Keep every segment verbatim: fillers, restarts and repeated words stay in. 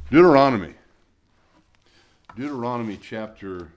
Deuteronomy. Deuteronomy chapter,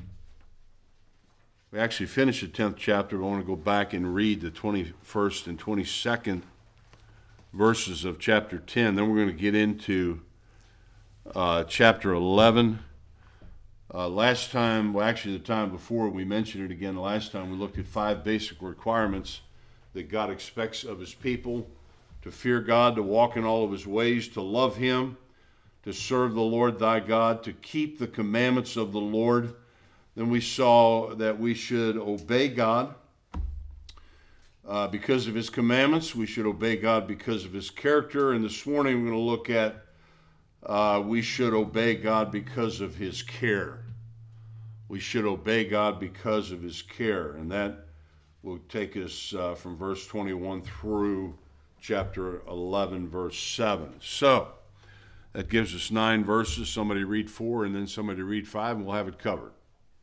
we actually finished the tenth chapter, but I want to go back and read the twenty-first and twenty-second verses of chapter ten. Then we're going to get into uh, chapter eleven. Uh, last time, well actually the time before, we mentioned it again last time, we looked at five basic requirements that God expects of his people: to fear God, to walk in all of his ways, to love him, to serve the Lord thy God, to keep the commandments of the Lord. Then we saw that we should obey God uh, because of his commandments. We should obey God because of his character. And this morning we're going to look at uh, we should obey God because of his care. We should obey God because of his care. And that will take us uh, from verse twenty-one through chapter eleven, verse seven. So that gives us nine verses. Somebody read four, and then somebody read five, and we'll have it covered.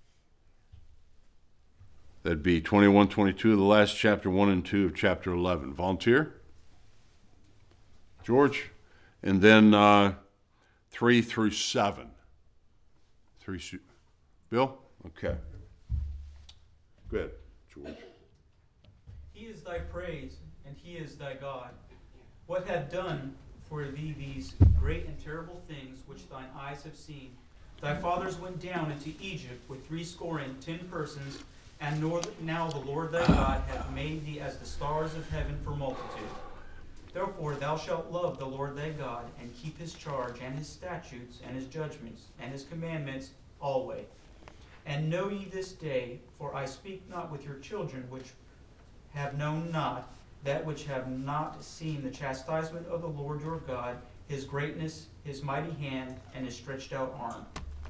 That'd be twenty-one, twenty-two, the last chapter, one and two of chapter eleven. Volunteer? George? And then uh, three through seven. Three. Bill? Okay. Go ahead, George. He is thy praise, and he is thy God. What hath done for thee these great and terrible things which thine eyes have seen? Thy fathers went down into Egypt with threescore and ten persons, and nor, now the Lord thy God hath made thee as the stars of heaven for multitude. Therefore thou shalt love the Lord thy God, and keep his charge, and his statutes, and his judgments, and his commandments always. And know ye this day, for I speak not with your children which have known not, that which have not seen the chastisement of the Lord your God, his greatness, his mighty hand, and his stretched out arm.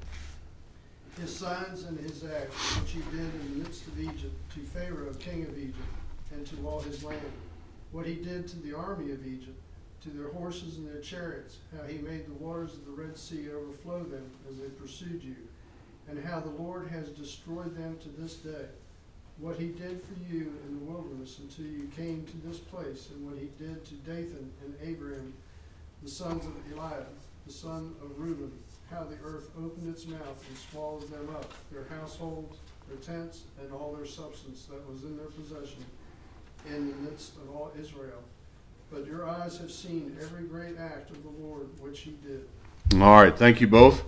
His signs and his acts, which he did in the midst of Egypt, to Pharaoh king of Egypt, and to all his land. What he did to the army of Egypt, to their horses and their chariots, how he made the waters of the Red Sea overflow them as they pursued you, and how the Lord has destroyed them to this day. What he did for you in the wilderness until you came to this place, and what he did to Dathan and Abiram, the sons of Eliab, the son of Reuben, how the earth opened its mouth and swallowed them up, their households, their tents, and all their substance that was in their possession, in the midst of all Israel. But your eyes have seen every great act of the Lord which he did. All right, thank you both.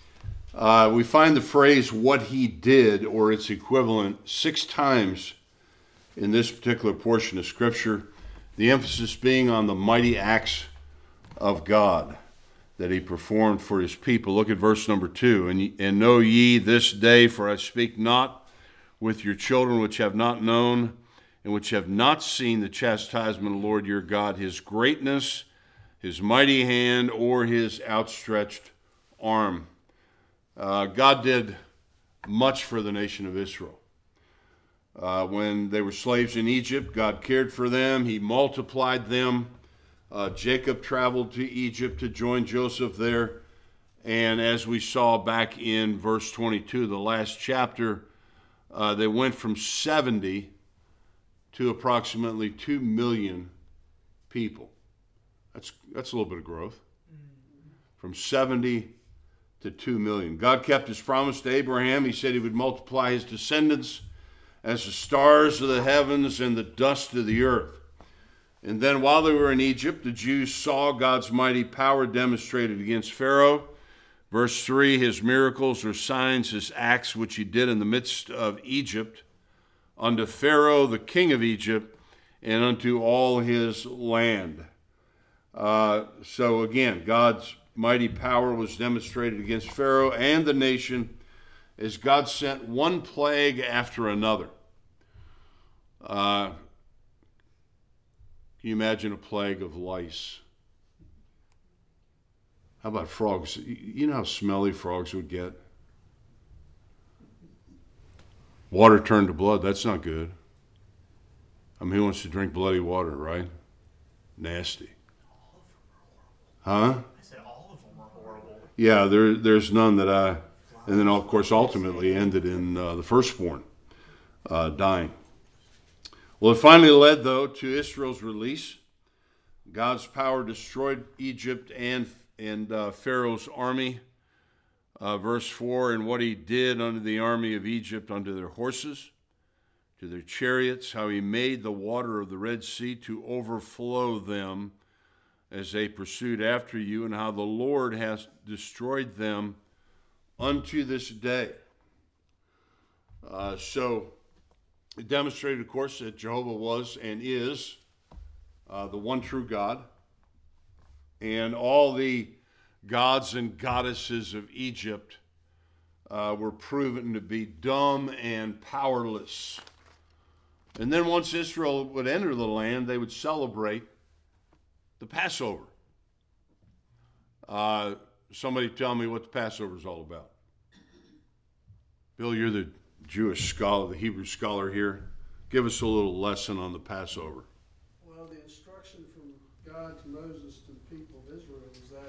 Uh, we find the phrase "what he did," or its equivalent, six times in this particular portion of Scripture, the emphasis being on the mighty acts of God that he performed for his people. Look at verse number two. And, and know ye this day, for I speak not with your children which have not known, and which have not seen the chastisement of the Lord your God, his greatness, his mighty hand, or his outstretched arm. Uh, God did much for the nation of Israel. Uh, when they were slaves in Egypt, God cared for them. He multiplied them. Uh, Jacob traveled to Egypt to join Joseph there. And as we saw back in verse twenty-two, the last chapter, uh, they went from seventy to approximately two million people. That's, that's a little bit of growth. From seventy to two million. God kept his promise to Abraham. He said he would multiply his descendants as the stars of the heavens and the dust of the earth. And then while they were in Egypt, the Jews saw God's mighty power demonstrated against Pharaoh. Verse three, his miracles or signs, his acts, which he did in the midst of Egypt, unto Pharaoh, the king of Egypt, and unto all his land. Uh, so again, God's mighty power was demonstrated against Pharaoh and the nation as God sent one plague after another. Uh, can you imagine a plague of lice? How about frogs? You know how smelly frogs would get? Water turned to blood. That's not good. I mean, who wants to drink bloody water, right? Nasty. Huh? Yeah, there, there's none that I, and then of course ultimately ended in uh, the firstborn uh, dying. Well, it finally led, though, to Israel's release. God's power destroyed Egypt and and uh, Pharaoh's army. Uh, verse four, and what he did unto the army of Egypt, unto their horses, to their chariots, how he made the water of the Red Sea to overflow them as they pursued after you, and how the Lord has destroyed them unto this day. Uh, so it demonstrated, of course, that Jehovah was and is uh, the one true God, and all the gods and goddesses of Egypt uh, were proven to be dumb and powerless. And then once Israel would enter the land, they would celebrate the Passover. Uh, somebody tell me what the Passover is all about. Bill, you're the Jewish scholar, the Hebrew scholar here. Give us a little lesson on the Passover. Well, the instruction from God to Moses to the people of Israel was that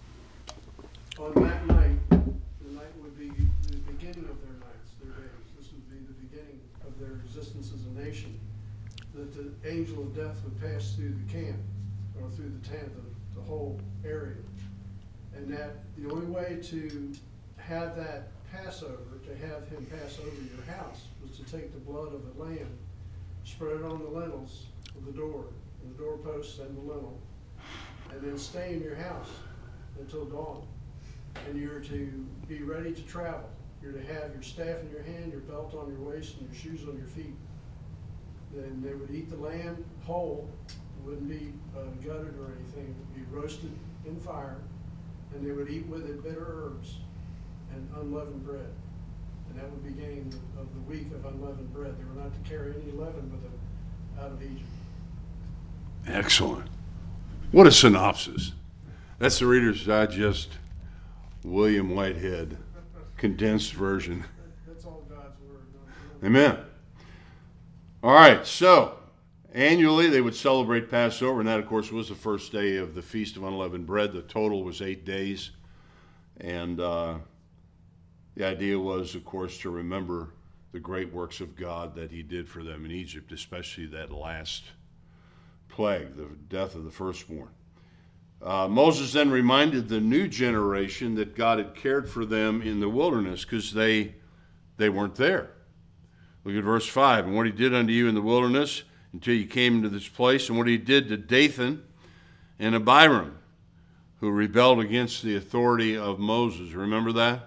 on that night, the night would be the beginning of their nights, their days. This would be the beginning of their existence as a nation. That the angel of death would pass through the camp, or through the tent, the, the whole area. And that the only way to have that Passover, to have him pass over your house, was to take the blood of the lamb, spread it on the lintels of the door, and the doorposts and the lintel, and then stay in your house until dawn. And you're to be ready to travel. You're to have your staff in your hand, your belt on your waist, and your shoes on your feet. Then they would eat the lamb whole. It wouldn't be uh, gutted or anything. It would be roasted in fire. And they would eat with it bitter herbs and unleavened bread. And that would be beginning of the week of unleavened bread. They were not to carry any leaven with them out of Egypt. Excellent. What a synopsis. That's the Reader's Digest William Whitehead condensed version. That's all God's word. Amen. All right, so annually they would celebrate Passover, and that, of course, was the first day of the Feast of Unleavened Bread. The total was eight days, and uh, the idea was, of course, to remember the great works of God that he did for them in Egypt, especially that last plague, the death of the firstborn. Uh, Moses then reminded the new generation that God had cared for them in the wilderness because they, they weren't there. Look at verse five. And what he did unto you in the wilderness until you came into this place, and what he did to Dathan and Abiram, who rebelled against the authority of Moses. Remember that?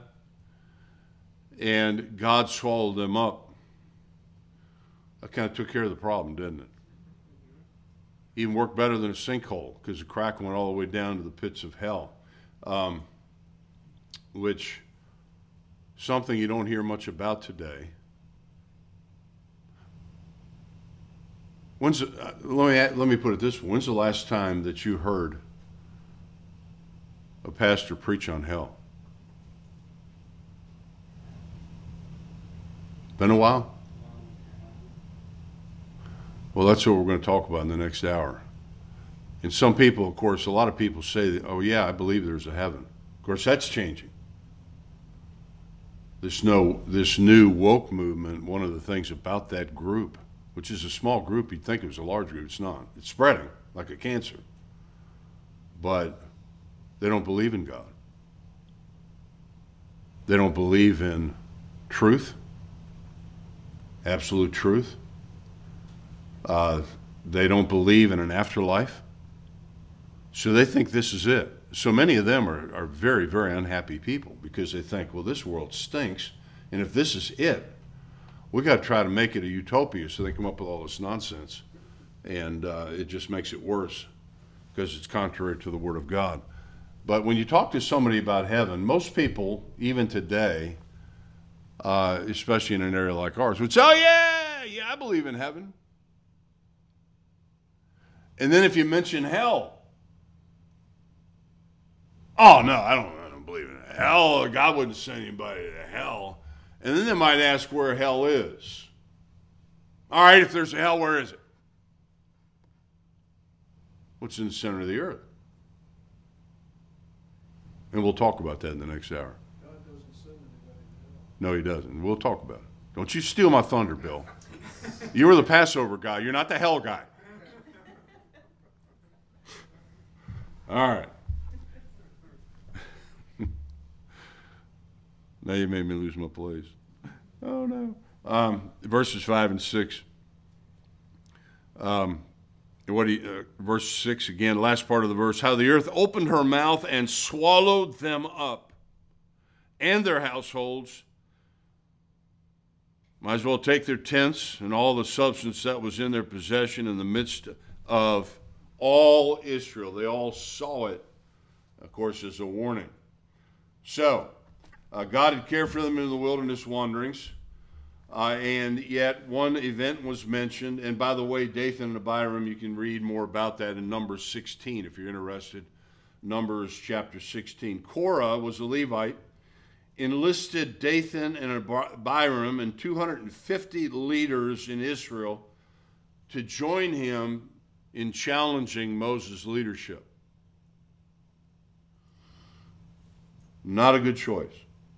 And God swallowed them up. That kind of took care of the problem, didn't it? Even worked better than a sinkhole because the crack went all the way down to the pits of hell, um, which something you don't hear much about today. When's uh, let me let me put it this way: when's the last time that you heard a pastor preach on hell? Been a while? Well, that's what we're going to talk about in the next hour. And some people, of course, a lot of people say, that, oh yeah, I believe there's a heaven. Of course, that's changing. This, no, this new woke movement, one of the things about that group, which is a small group, you'd think it was a large group, it's not. It's spreading like a cancer. But they don't believe in God. They don't believe in truth, absolute truth. Uh, they don't believe in an afterlife. So they think this is it. So many of them are, are very, very unhappy people because they think, well, this world stinks, and if this is it, we got to try to make it a utopia. So they come up with all this nonsense, and uh, it just makes it worse because it's contrary to the Word of God. But when you talk to somebody about heaven, most people, even today, uh, especially in an area like ours, would say, oh, yeah, yeah, I believe in heaven. And then if you mention hell, oh, no, I don't, I don't believe in hell. God wouldn't send anybody to hell. And then they might ask where hell is. All right, if there's a hell, where is it? What's in the center of the earth? And we'll talk about that in the next hour. God doesn't send anybody to hell. No, he doesn't. We'll talk about it. Don't you steal my thunder, Bill. You were the Passover guy. You're not the hell guy. All right. Now you made me lose my place. Oh, no. Um, verses five and six. Um, what he, uh, verse six again, last part of the verse. How the earth opened her mouth and swallowed them up, and their households. Might as well take their tents and all the substance that was in their possession in the midst of all Israel. They all saw it, of course, as a warning. So, uh, God had cared for them in the wilderness wanderings, uh, and yet one event was mentioned. And by the way, Dathan and Abiram, you can read more about that in Numbers sixteen if you're interested. Numbers chapter sixteen. Korah was a Levite, enlisted Dathan and Abiram and two hundred fifty leaders in Israel to join him in challenging Moses' leadership. Not a good choice.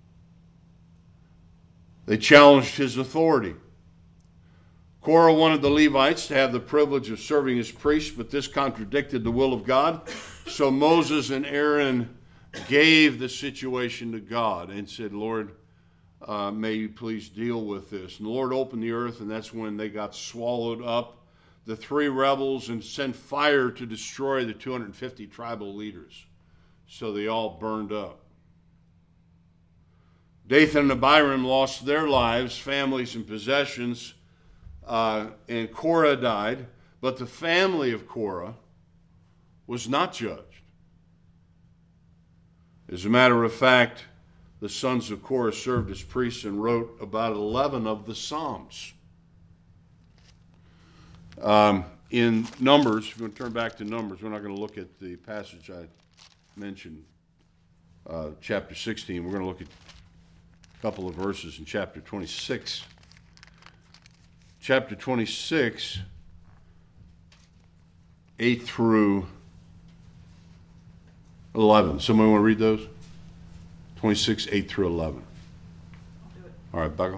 They challenged his authority. Korah wanted the Levites to have the privilege of serving as priests, but this contradicted the will of God. So Moses and Aaron gave the situation to God and said, Lord, uh, may you please deal with this. And the Lord opened the earth, and that's when they got swallowed up, the three rebels, and sent fire to destroy the two hundred fifty tribal leaders. So they all burned up. Dathan and Abiram lost their lives, families, and possessions, uh, and Korah died. But the family of Korah was not judged. As a matter of fact, the sons of Korah served as priests and wrote about eleven of the Psalms. Um, in Numbers, if you want to turn back to Numbers, we're not going to look at the passage I mentioned, uh, chapter sixteen. We're going to look at a couple of verses in chapter twenty-six. Chapter twenty-six, eight through eleven. Somebody want to read those? twenty-six, eight through eleven. I'll do it. All right, Becca.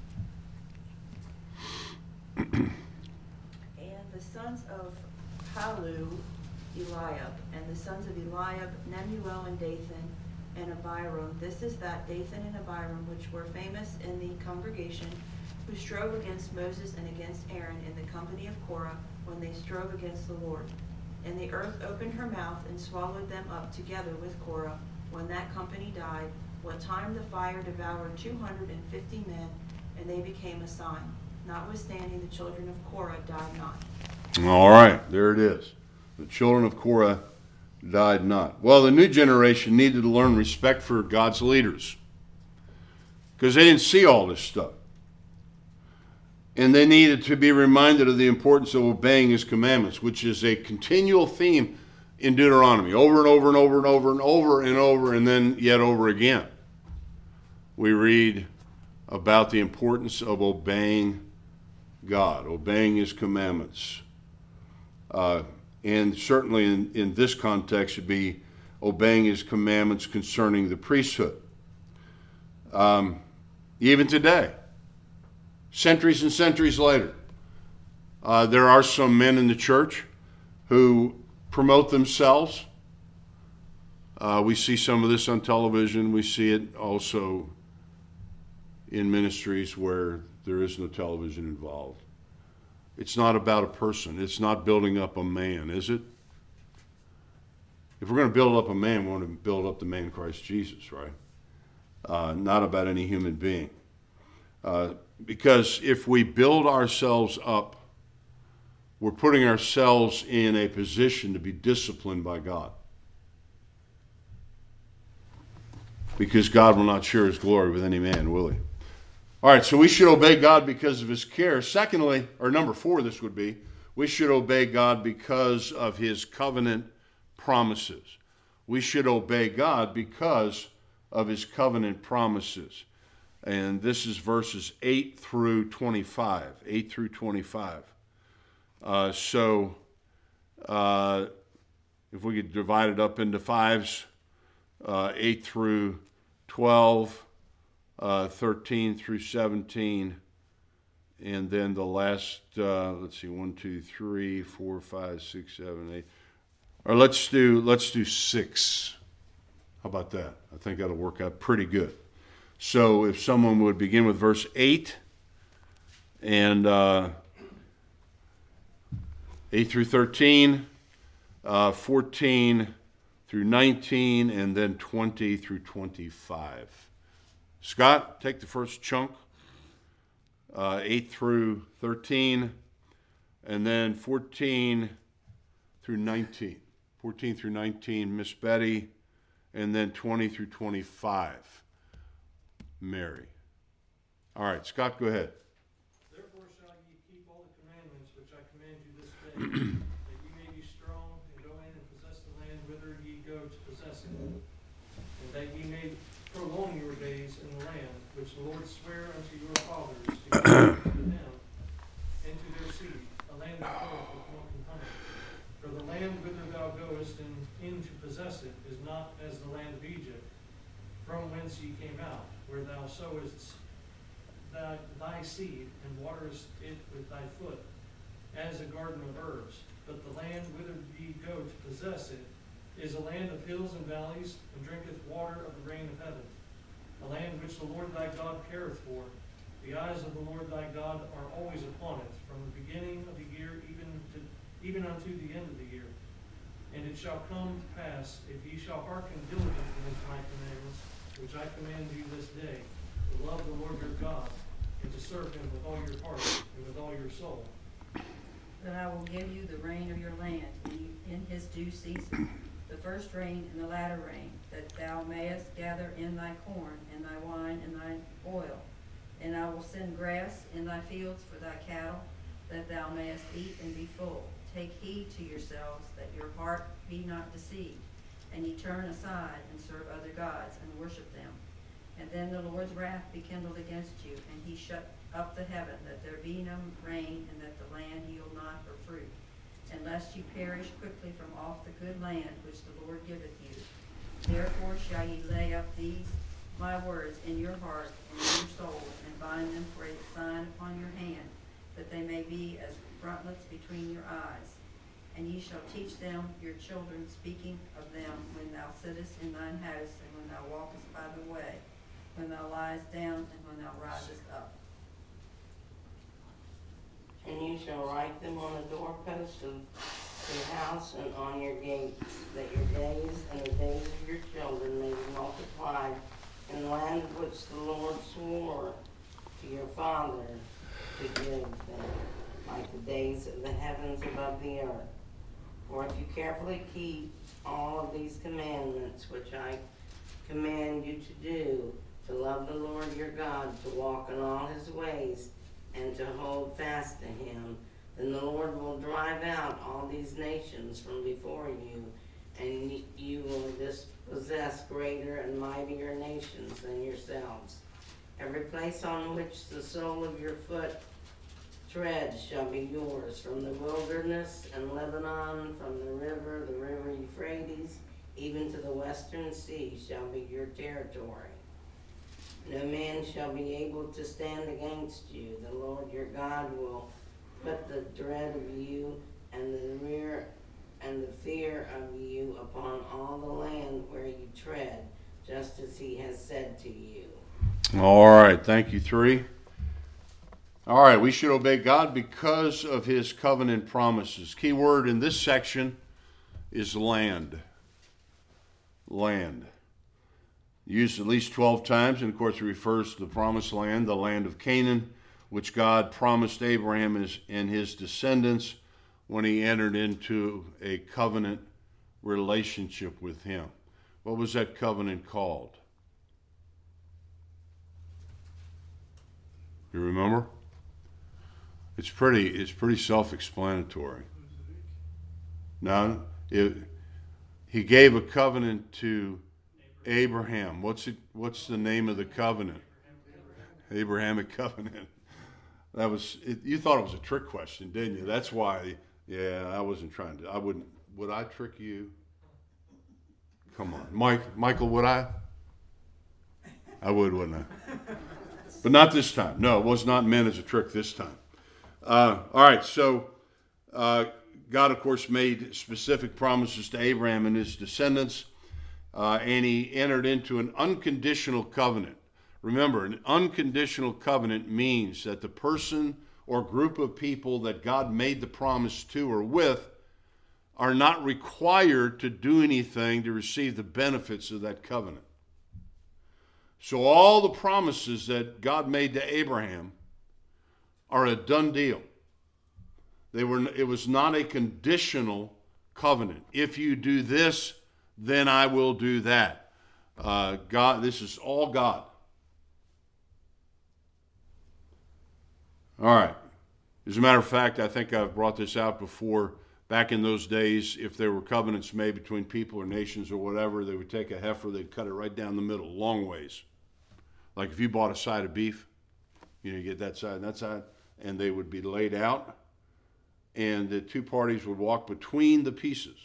And the sons of Palu, Eliab, and the sons of Eliab, Nemuel and Dathan, and Abiram. This is that Dathan and Abiram, which were famous in the congregation, who strove against Moses and against Aaron in the company of Korah, when they strove against the Lord. And the earth opened her mouth and swallowed them up together with Korah, when that company died, what time the fire devoured two hundred and fifty men, and they became a sign. Notwithstanding, the children of Korah died not. All right, there it is. The children of Korah died not. Well, the new generation needed to learn respect for God's leaders because they didn't see all this stuff. And they needed to be reminded of the importance of obeying his commandments, which is a continual theme in Deuteronomy, over and over and over and over and over and over and then yet over again. We read about the importance of obeying God, obeying his commandments. Uh, and certainly in, in this context, it'd be obeying his commandments concerning the priesthood. Um, even today, centuries and centuries later, uh, there are some men in the church who promote themselves. Uh, we see some of this on television. We see it also in ministries where there is no television involved. It's not about a person. It's not building up a man, is it? If we're going to build up a man, we want to build up the man Christ Jesus, right? Uh, not about any human being. Uh, because if we build ourselves up, we're putting ourselves in a position to be disciplined by God. Because God will not share his glory with any man, will he? All right, so we should obey God because of his care. Secondly, or number four this would be, we should obey God because of his covenant promises. We should obey God because of his covenant promises. And this is verses eight through twenty-five. eight through twenty-five. Uh, so uh, if we could divide it up into fives, uh, eight through twelve, uh, thirteen through seventeen, and then the last, uh, let's see, one, two, three, four, five, six, seven, eight. Or let's do let's do six. How about that? I think that'll work out pretty good. So if someone would begin with verse eight and uh, eight through thirteen, uh, fourteen through nineteen, and then twenty through twenty-five. Scott, take the first chunk, uh, eight through thirteen, and then fourteen through nineteen. fourteen through nineteen, Miss Betty, and then twenty through twenty-five, Mary. All right, Scott, go ahead. Therefore shall ye keep all the commandments which I command you this day, that ye may be strong, and go in and possess the land whither ye go to possess it, and that ye may prolong your days in the land which the Lord sware unto your fathers to give to them and to their seed, a land that floweth with milk and honey. For the land whither thou goest in, in to possess it is not as the land of Egypt, from whence ye came out, where thou sowest thy, thy seed, and waterest it with thy foot, as a garden of herbs. But the land whither ye go to possess it is a land of hills and valleys, and drinketh water of the rain of heaven, a land which the Lord thy God careth for. The eyes of the Lord thy God are always upon it, from the beginning of the year even to, even unto the end of the year. And it shall come to pass, if ye shall hearken diligently unto my commandments, which I command you this day, to love the Lord your God, and to serve him with all your heart and with all your soul. Then I will give you the rain of your land in, in his due season, the first rain and the latter rain, that thou mayest gather in thy corn, and thy wine, and thy oil. And I will send grass in thy fields for thy cattle, that thou mayest eat and be full. Take heed to yourselves, that your heart be not deceived, and ye turn aside and serve other gods, and worship them. And then the Lord's wrath be kindled against you, and he shut up the heaven, that there be no rain, and that the land yield not her fruit, unless ye perish quickly from off the good land which the Lord giveth you. Therefore shall ye lay up these my words in your heart and in your soul, and bind them for a sign upon your hand, that they may be as frontlets between your eyes. And ye shall teach them your children, speaking of them when thou sittest in thine house, and when thou walkest by the way, when thou liest down, and when thou risest up. And you shall write them on the doorposts of your house and on your gates, that your days and the days of your children may be multiplied in the land which the Lord swore to your father to give them, like the days of the heavens above the earth. For if you carefully keep all of these commandments which I command you to do, to love the Lord your God, to walk in all his ways, and to hold fast to him, then the Lord will drive out all these nations from before you, and you will dispossess greater and mightier nations than yourselves. Every place on which the sole of your foot treads shall be yours, from the wilderness and Lebanon, from the river, the river Euphrates, even to the western sea shall be your territory. No man shall be able to stand against you. The Lord your God will put the dread of you and the rear and the fear of you upon all the land where you tread, just as he has said to you. All right, thank you, three. All right, we should obey God because of his covenant promises. Key word in this section is land. Land. Used at least twelve times, and of course it refers to the promised land, the land of Canaan, which God promised Abraham and his descendants when he entered into a covenant relationship with him. What was that covenant called? You remember? It's pretty, it's pretty self-explanatory. Now, it, he gave a covenant to Abraham. What's it? What's the name of the covenant? Abrahamic covenant. That was. It, you thought it was a trick question, didn't you? That's why. Yeah, I wasn't trying to. I wouldn't. Would I trick you? Come on, Mike. Michael, would I? I would, wouldn't I? But not this time. No, it was not meant as a trick this time. Uh, all right. So, uh, God, of course, made specific promises to Abraham and his descendants. Uh, and he entered into an unconditional covenant. Remember, an unconditional covenant means that the person or group of people that God made the promise to or with are not required to do anything to receive the benefits of that covenant. So all the promises that God made to Abraham are a done deal. They were, it was not a conditional covenant. If you do this, then I will do that. Uh, God, this is all God. All right. As a matter of fact, I think I've brought this out before. Back in those days, if there were covenants made between people or nations or whatever, they would take a heifer, they'd cut it right down the middle, long ways. Like if you bought a side of beef, you know, you get that side and that side, and they would be laid out, and the two parties would walk between the pieces.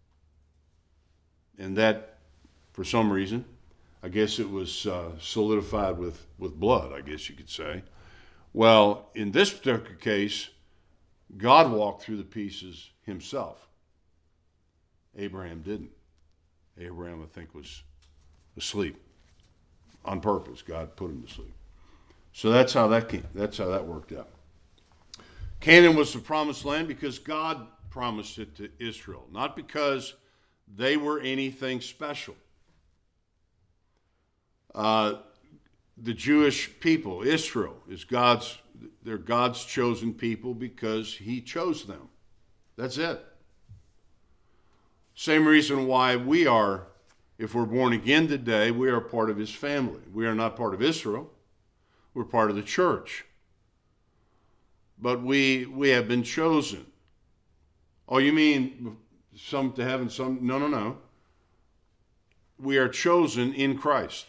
And that, for some reason, I guess it was uh, solidified with, with blood, I guess you could say. Well, in this particular case, God walked through the pieces himself. Abraham didn't. Abraham, I think, was asleep on purpose. God put him to sleep. So that's how that came. That's how that worked out. Canaan was the promised land because God promised it to Israel, not because they were anything special. Uh, the Jewish people, Israel, is God's, they're God's chosen people because he chose them. That's it. Same reason why we are, if we're born again today, we are part of his family. We are not part of Israel. We're part of the church. But we we have been chosen. Oh, you mean some to heaven, some? No, no, no. We are chosen in Christ.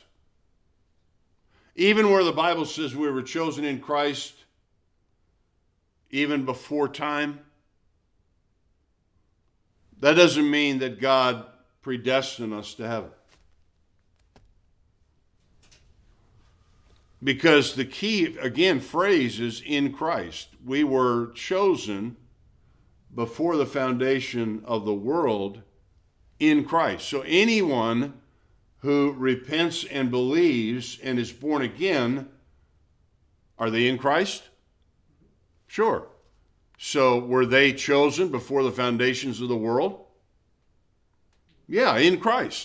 Even where the Bible says we were chosen in Christ, even before time, that doesn't mean that God predestined us to heaven. Because the key, again, phrase is in Christ. We were chosen before the foundation of the world in Christ. So anyone who repents and believes and is born again, are they in Christ? Sure. So were they chosen before the foundations of the world? Yeah, in Christ.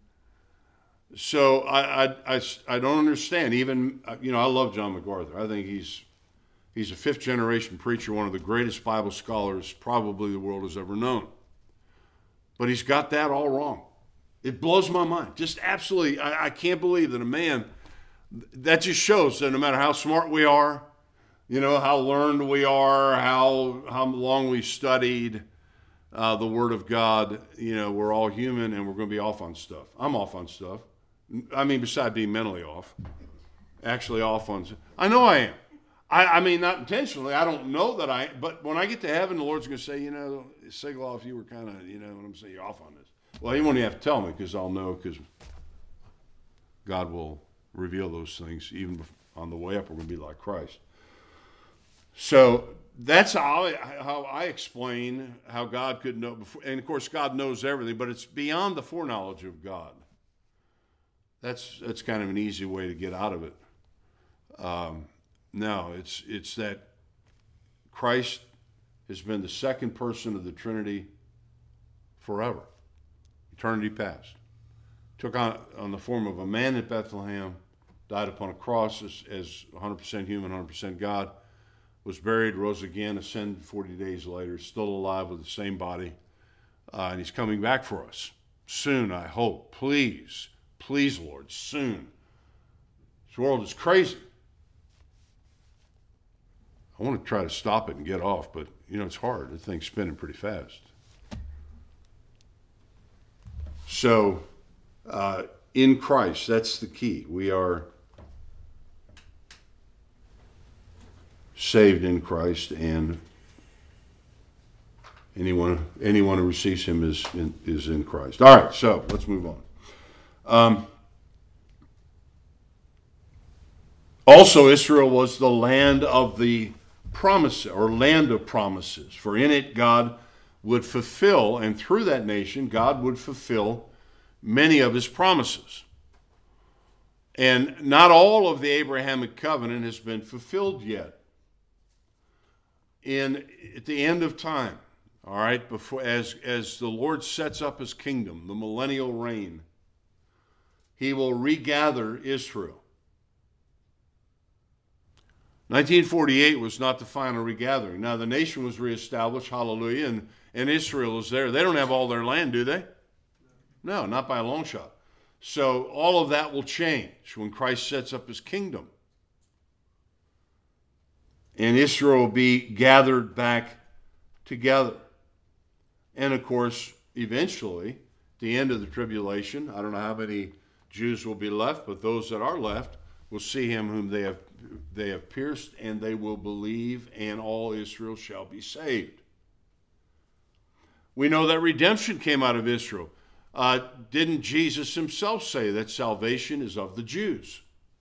So I, I, I, I don't understand. Even, you know, I love John MacArthur. I think he's he's a fifth generation preacher, one of the greatest Bible scholars probably the world has ever known. But he's got that all wrong. It blows my mind. Just absolutely, I, I can't believe that a man, that just shows that no matter how smart we are, you know, how learned we are, how how long we've studied uh, the Word of God, you know, we're all human and we're going to be off on stuff. I'm off on stuff. I mean, besides being mentally off, actually off on stuff. I know I am. I, I mean, not intentionally. I don't know that I, but when I get to heaven, the Lord's going to say, you know, Sigaloff, you were kind of, you know what I'm saying, you're off on this. Well, he won't even have to tell me because I'll know, because God will reveal those things. Even on the way up, we're going to be like Christ. So that's how I, how I explain how God could know. Before, and of course, God knows everything, but it's beyond the foreknowledge of God. That's that's kind of an easy way to get out of it. Um, no, it's it's that Christ has been the second person of the Trinity forever. Eternity past. Took on, on the form of a man at Bethlehem, died upon a cross as, as one hundred percent human, one hundred percent God, was buried, rose again, ascended forty days later, still alive with the same body, uh, and he's coming back for us. Soon, I hope. Please, please, Lord, soon. This world is crazy. I want to try to stop it and get off, but, you know, it's hard. The thing's spinning pretty fast. So, uh, in Christ, that's the key. We are saved in Christ, and anyone anyone who receives him is in, is in Christ. All right, so let's move on. Um, also, Israel was the land of the promise, or land of promises, for in it God would fulfill, and through that nation, God would fulfill many of his promises. And not all of the Abrahamic covenant has been fulfilled yet. In at the end of time, all right, before as as the Lord sets up his kingdom, the millennial reign, he will regather Israel. nineteen forty-eight was not the final regathering. Now the nation was reestablished, hallelujah, and, and Israel is there. They don't have all their land, do they? No, not by a long shot. So all of that will change when Christ sets up his kingdom. And Israel will be gathered back together. And of course, eventually, the end of the tribulation, I don't know how many Jews will be left, but those that are left will see him whom they have they have pierced, and they will believe, and all Israel shall be saved. We know that redemption came out of Israel. Uh, didn't Jesus himself say that salvation is of the Jews?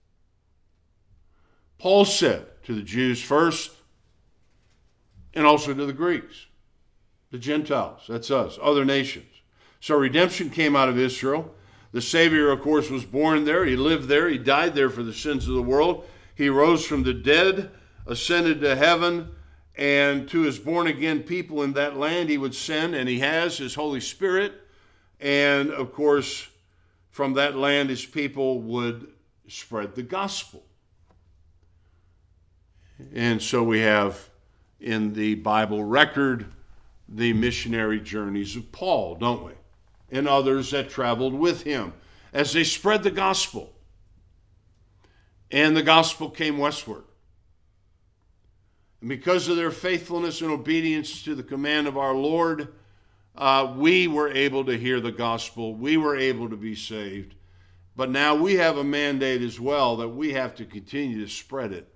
Paul said to the Jews first, and also to the Greeks, the Gentiles, that's us, other nations. So redemption came out of Israel. The Savior, of course, was born there. He lived there. He died there for the sins of the world. He rose from the dead, ascended to heaven, and to his born-again people in that land he would send, and he has his Holy Spirit. And, of course, from that land his people would spread the gospel. And so we have in the Bible record the missionary journeys of Paul, don't we? And others that traveled with him as they spread the gospel. And the gospel came westward. And because of their faithfulness and obedience to the command of our Lord, uh, we were able to hear the gospel. We were able to be saved. But now we have a mandate as well that we have to continue to spread it.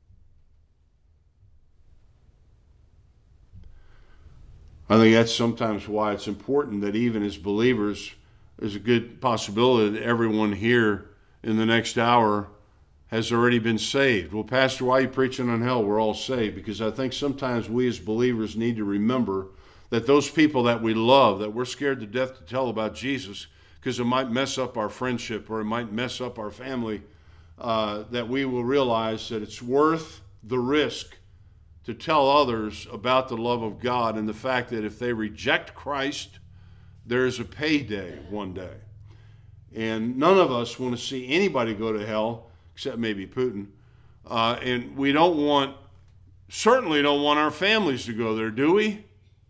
I think that's sometimes why it's important that even as believers, there's a good possibility that everyone here in the next hour has already been saved. Well, Pastor, why are you preaching on hell? We're all saved. Because I think sometimes we as believers need to remember that those people that we love, that we're scared to death to tell about Jesus, because it might mess up our friendship or it might mess up our family, uh, that we will realize that it's worth the risk to tell others about the love of God and the fact that if they reject Christ, there's a payday one day. And none of us want to see anybody go to hell, except maybe Putin. Uh, and we don't want, certainly don't want our families to go there, do we?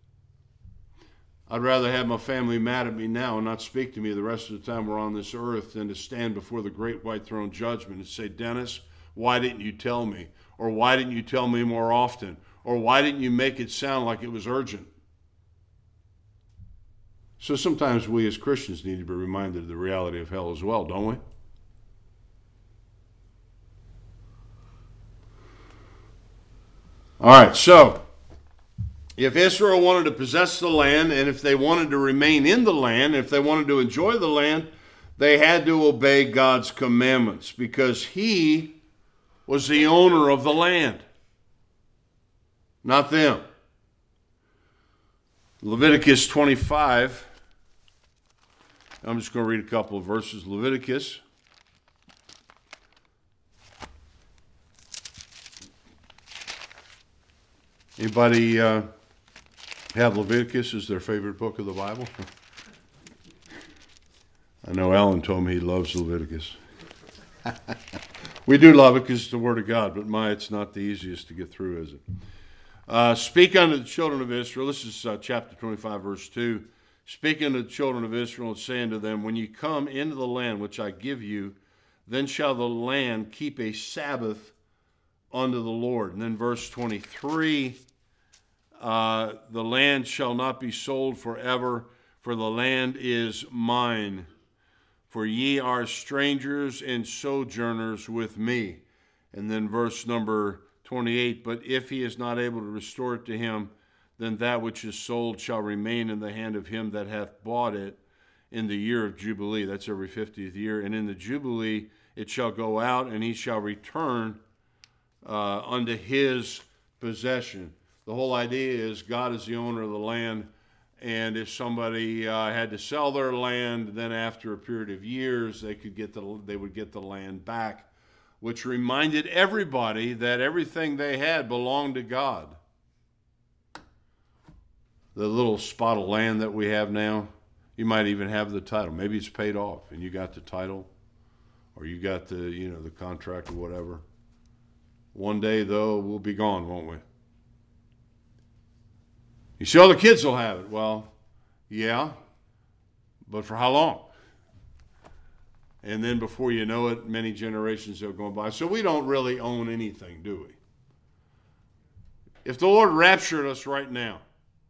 I'd rather have my family mad at me now and not speak to me the rest of the time we're on this earth than to stand before the great white throne judgment and say, Dennis, why didn't you tell me? Or why didn't you tell me more often? Or why didn't you make it sound like it was urgent? So sometimes we as Christians need to be reminded of the reality of hell as well, don't we? All right, so if Israel wanted to possess the land, and if they wanted to remain in the land, if they wanted to enjoy the land, they had to obey God's commandments because he was the owner of the land, not them. Leviticus twenty-five. I'm just going to read a couple of verses. Leviticus. Anybody uh, have Leviticus as their favorite book of the Bible? I know Alan told me he loves Leviticus. We do love it because it's the Word of God, but my, it's not the easiest to get through, is it? Uh, Speak unto the children of Israel. This is uh, chapter twenty-five, verse two. Speak unto the children of Israel and say unto them, when you come into the land which I give you, then shall the land keep a Sabbath unto the Lord. And then verse twenty-three, uh, the land shall not be sold forever, for the land is mine. For ye are strangers and sojourners with me. And then verse number twenty-eight, but if he is not able to restore it to him, then that which is sold shall remain in the hand of him that hath bought it in the year of Jubilee. That's every fiftieth year. And in the Jubilee it shall go out, and he shall return uh, unto his possession. The whole idea is God is the owner of the land, And if somebody uh, had to sell their land, then after a period of years, they could get the they would get the land back, which reminded everybody that everything they had belonged to God. The little spot of land that we have now, you might even have the title. Maybe it's paid off, and you got the title, or you got the you know the contract or whatever. One day, though, we'll be gone, won't we? You see, all the kids will have it. Well, yeah, but for how long? And then before you know it, many generations have gone by. So we don't really own anything, do we? If the Lord raptured us right now,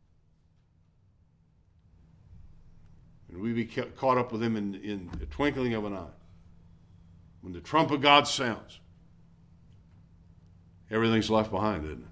and we be caught up with him in, in the twinkling of an eye, when the trump of God sounds, everything's left behind, isn't it?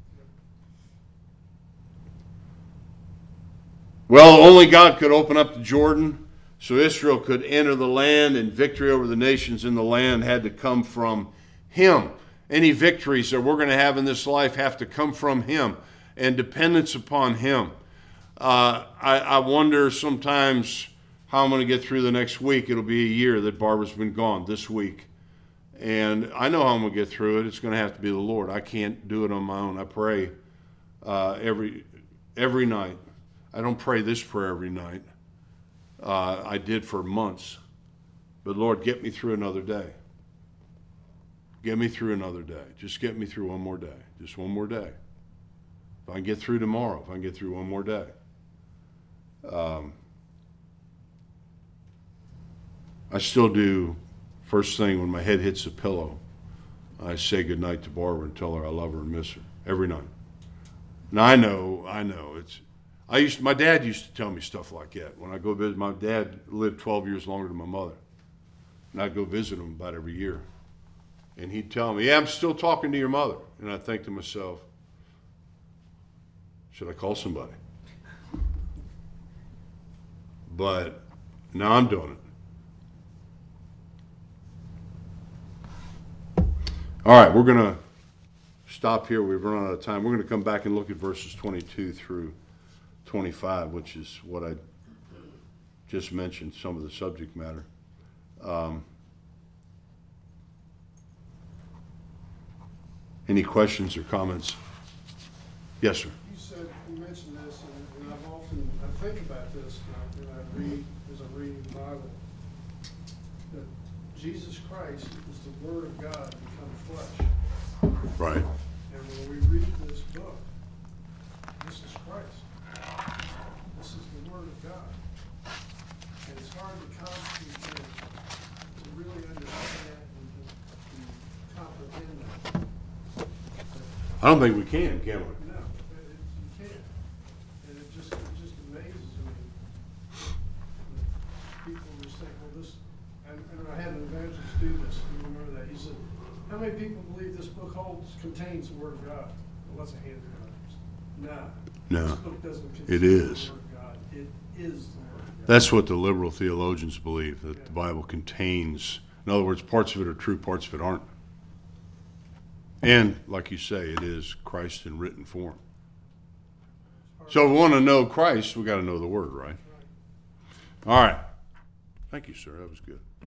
Well, only God could open up the Jordan so Israel could enter the land, and victory over the nations in the land had to come from him. Any victories that we're going to have in this life have to come from him and dependence upon him. Uh, I, I wonder sometimes how I'm going to get through the next week. It'll be a year that Barbara's been gone this week. And I know how I'm going to get through it. It's going to have to be the Lord. I can't do it on my own. I pray uh, every every night. I don't pray this prayer every night. Uh, I did for months. But Lord, get me through another day. Get me through another day. Just get me through one more day. Just one more day. If I can get through tomorrow, if I can get through one more day. Um, I still do, first thing when my head hits the pillow, I say goodnight to Barbara and tell her I love her and miss her every night. Now I know, I know, it's, I used, my dad used to tell me stuff like that. When I go visit, my dad lived twelve years longer than my mother. And I'd go visit him about every year. And he'd tell me, yeah, I'm still talking to your mother. And I think to myself, should I call somebody? But now I'm doing it. All right, we're going to stop here. We've run out of time. We're going to come back and look at verses twenty-two through twenty-five, which is what I just mentioned, some of the subject matter. Um, any questions or comments? Yes, sir. You said, you mentioned this, and, and I've often, I think about this, and I, and I read, as I'm reading the Bible, that Jesus Christ is the Word of God become flesh. Right. And when we read this book, this is Christ. This is the Word of God. And it's hard to comprehend, to really understand and to, to comprehend that. I don't think we can, can we? No, it, it, you can't. And it just, it just amazes me that people just think, well, this, and, and I had an evangelist do this, you remember that? He said, how many people believe this book holds, contains the Word of God? Well, that's a hand of others. No. No. This book doesn't contain It is. the Word of God. It is the Word of God. That's what the liberal theologians believe, that the Bible contains. In other words, parts of it are true, parts of it aren't. And, like you say, it is Christ in written form. So if we want to know Christ, we got to know the Word, right? All right. Thank you, sir. That was good.